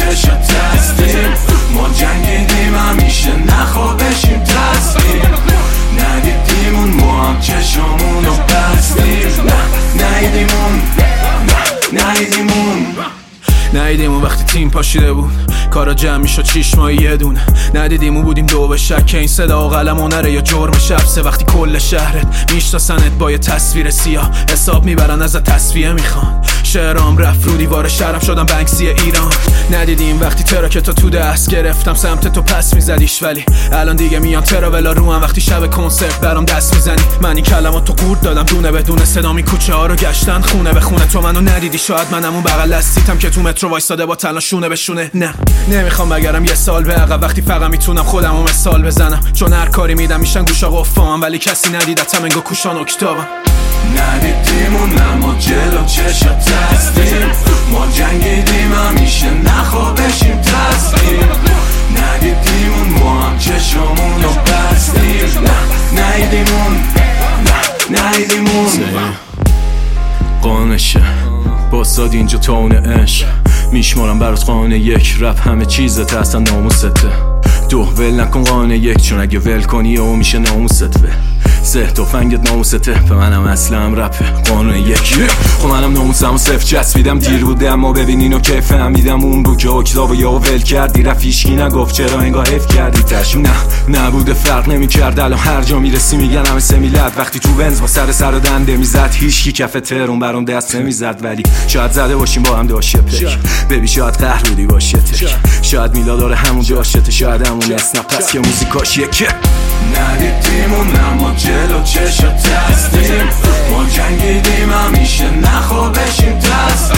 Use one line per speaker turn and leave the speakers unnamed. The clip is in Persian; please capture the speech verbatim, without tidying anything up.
چشات تسلیم ما جنگیدیم همیشه نخوابشیم تسلیم ندیدیمون ما هم چشمونو بستیم نه ندیدیمون نه ندیدیمون
ندیدیمون وقتی تیم پاشیده بود کارا جمع میشد چیش ماهی یه دونه ندیدیمون بودیم دو به شک که این صدا و قلم هنره یا جرم شبسه وقتی کل شهرت میشناسنت با یه تصویر سیاه حساب میبرن ازت تصفیه میخوان شعرام رفت رو دیوار شهرم شدم بنکسی ایران ندیدیم وقتی تراکتو تو دست گرفتم سمت تو پس میزدیش ولی الان دیگه میان تراولا رو هم وقتی شب کنسرت برام دست میزنی من این کلمات تو قورت دادم دونه بدون صدا می کوچه ها رو گشتن خونه به خونه تو منو ندیدی شاید منم اون بغل دستیتم که تو مترو وایساده با تنها شونه به شونه نه نمیخوام بگرم یه سال به عقب وقتی فقط میتونم خودمو مثال بزنم چون هر کاری میدم میشن گوشا قفامم ولی کسی ندیدتم انگار کوشان اکتابم
ندیدیمون اما جلو چشات تسلیم ما جنگیدیم همیشه نخوابشیم تسلیم ندیدیمون ما هم چشمونو بستیم نه ندیدیمون نه ندیدیمون
قانشه باساد اینجا تاونه عشق میشمارم برات قانه یک رپ همه چیزت اصلا ناموسته دو ول نکن قانه یک چون اگه ول کنی او میشه ناموست ول سه توفنگت ناموسته به منم اصلم رپه قانون یک خب منم ناموسم و صفر چسبیدم دیر بوده اما ببینین و که فهمیدم اون رو که اکتاب و یا ول کردی رفت هیشکی نگفت چرا انگاه حف کردی تشو نه نبوده فرق نمی کرد الان هر جا میرسی میگن همه سمیلت وقتی تو ونز با سر سر و دنده میزد هیشکی کف ترون برام دست نمیزد ولی شاید زده باشیم با هم داشه پک ببی شاید قهر بودی باشه تک شاید میلا داره همون جاشته شاید همون اسنپ پس که موزیکاش یکه
ندیدیمون اما جلو چشات تسلیم ما جنگیدیم همیشه نخوابشیم تسلیم